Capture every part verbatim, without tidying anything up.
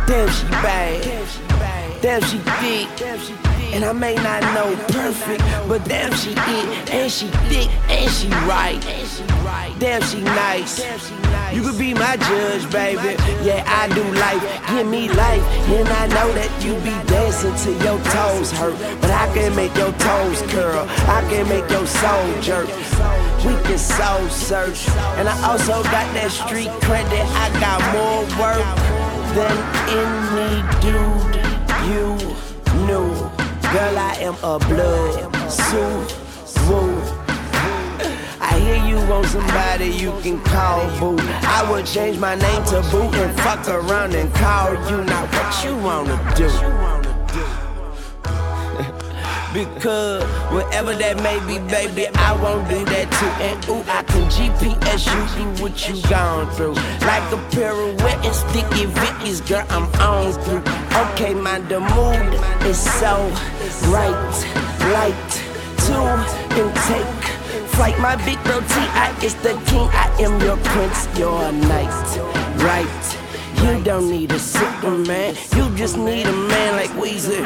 Damn, she bad. Damn, she thick. And I may not know perfect, but damn, she it. And she thick, and she right. Damn, she nice. You could be my judge, baby. Yeah, I do life. Give me life. And I know that you be dancing till your toes hurt. But I can make your toes curl. I can make your soul jerk. We can soul search. And I also got that street credit. I got more work than any dude you knew. Girl, I am a blood Subaru. I hear you want somebody you can call boo. I would change my name to Boo and fuck around and call you. Now what you wanna do? Because whatever that may be, baby, I won't do that too. And ooh, I can G P S you through what you gone through. Like a pirouette and sticky Vickies, girl, I'm on through. Okay, my the mood is so right, light to intake flight. My big bro T I is the king, I am your prince, your knight, right? You don't need a Superman, you just need a man like Weezy.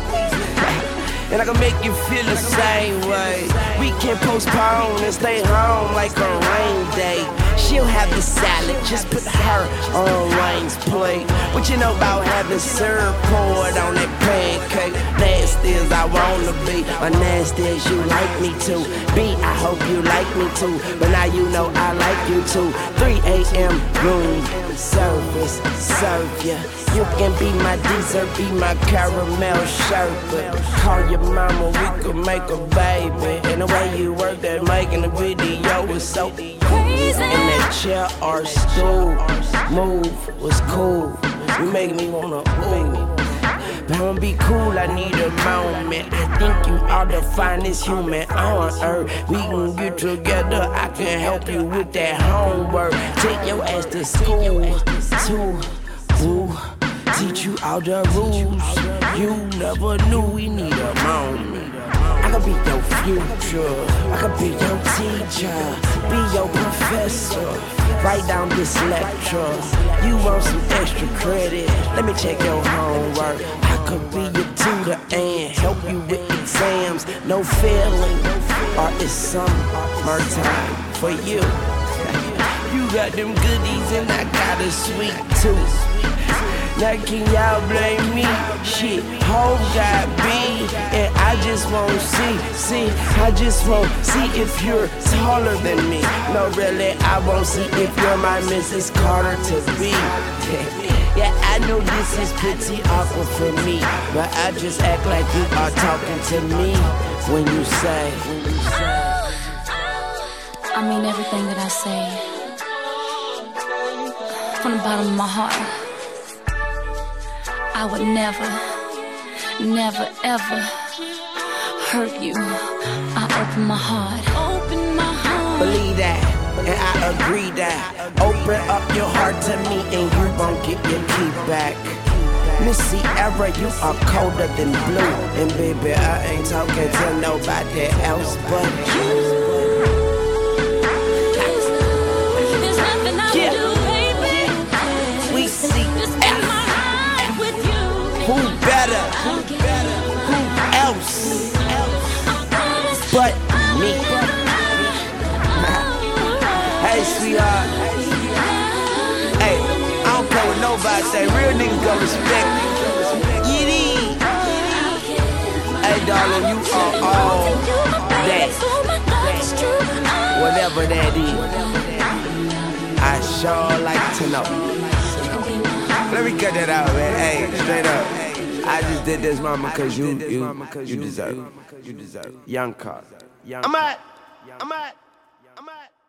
And I can make you feel the same way. We can postpone and stay home like a rain day. She'll have the salad, just put her on Wayne's plate. What you know about having syrup poured on that pancake? Nasty as I wanna be, or nasty as you like me to be. I hope you like me too, but now you know I like you too. three A M room service, serve ya. You can be my dessert, be my caramel sherbet. Call your mama, we could make a baby. And the way you work that making the video was so crazy. And that chair or stool move was cool. You make me wanna ooh. But I'ma be cool, I need a moment. I think you are the finest human on earth. We can get together, I can help you with that homework. Take your ass to school, too, boo. Teach you all the rules you never knew. We need a moment. I could be your future, I could be your teacher, be your professor. Write down this lecture. You want some extra credit? Let me check your homework. I could be your tutor and help you with exams. No failing, or it's summertime for you. You got them goodies and I got a sweet tooth. Now can y'all blame me? Shit, home got B, and I just won't see, see, I just won't see if you're taller than me. No, really, I won't see if you're my Missus Carter to be. Yeah, I know this is pretty awkward for me, but I just act like you are talking to me when you say, when you say. I mean everything that I say, from the bottom of my heart. I would never, never, ever hurt you. I open my heart, open my heart. Believe that, and I agree that. Open up your heart to me and you won't get your key back. Missy Era, you are colder than blue. And baby, I ain't talking to nobody else but you. There's nothing I Yeah. do, baby. We see Just in my heart with you. who better, who better, who else but me. Hey, sweetheart. Hey, I don't care what nobody say. Real niggas gon' respect me. Yee. Hey, darling, you are all that. Whatever that is. I sure like to know. Let me cut that out, man. Hey, straight up. I just did this, mama, cause you, you, you deserve it. You deserve it. Young Carter. I'm at. I'm at. I'm at.